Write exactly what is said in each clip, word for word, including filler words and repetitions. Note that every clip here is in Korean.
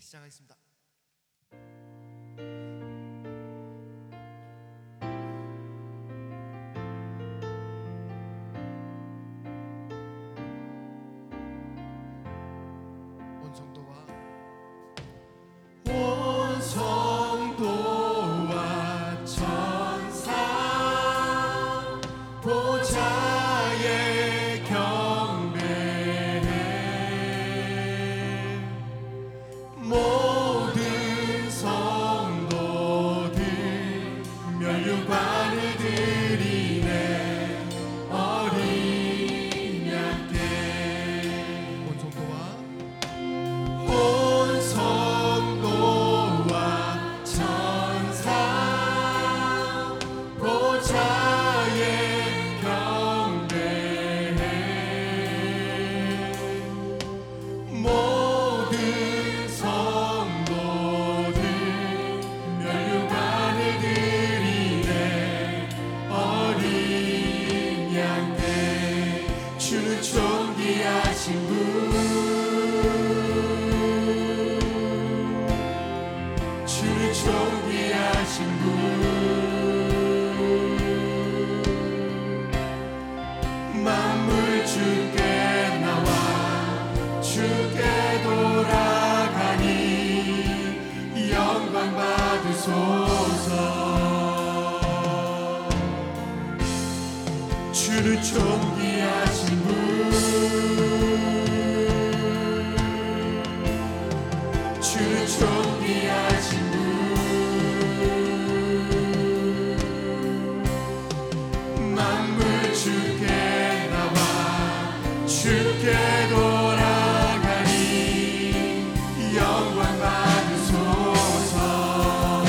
시작하겠습니다. 온 성도와 온 성도와 천사 보좌에 경배해. 모든 성도들 면류관을 드리네. 어린 양께 온 성도와 온 성도와 천사 보좌에 경배해. 모든 성도들 면류관을 드리네. 어린 양께 주는 존귀하신 분, 주는 존귀하신 분, 만물 주께 나와 주께 돌아가니 영광 받으소서. 주는 존귀하신 분, 주는 존귀하신 분, 만물 주께 나와 주께 돌아가니 영광 받으소서.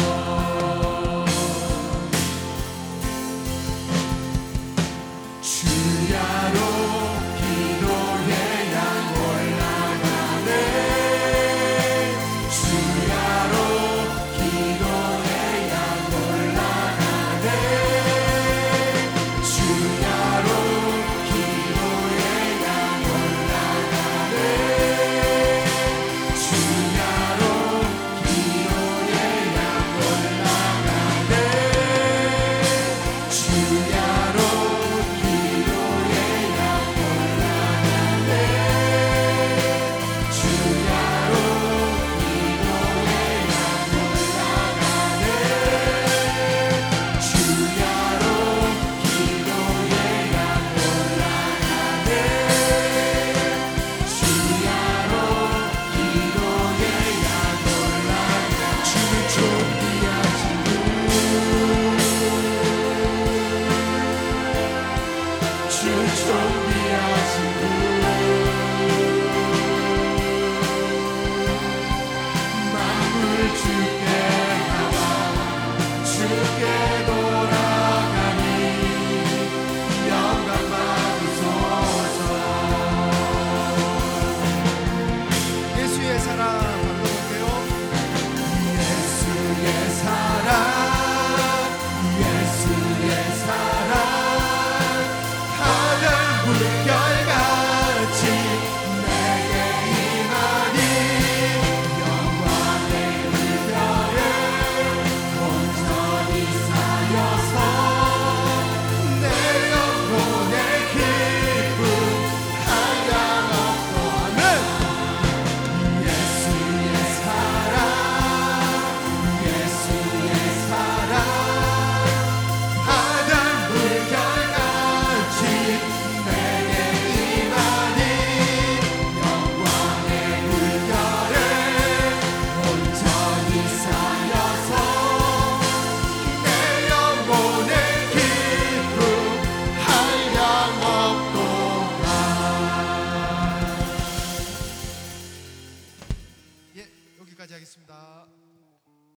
주야로 기도의 양 올라가네. 주야로 기도의 양 올라가네. 주야로 기도의 양 올라가네. 주야로 기도의 양 올라가네. 주야로 기도의 양 올라가네. 주야로 기도의 양 올라가네. 주야로 기도의 양 올라가네. 주야로 기도의 양 올라가네. 주는 존귀하신 분, 주는 존귀하신 분, 만물 주께 나와 주께 돌아가니 영광 받으소서. 예수의 사랑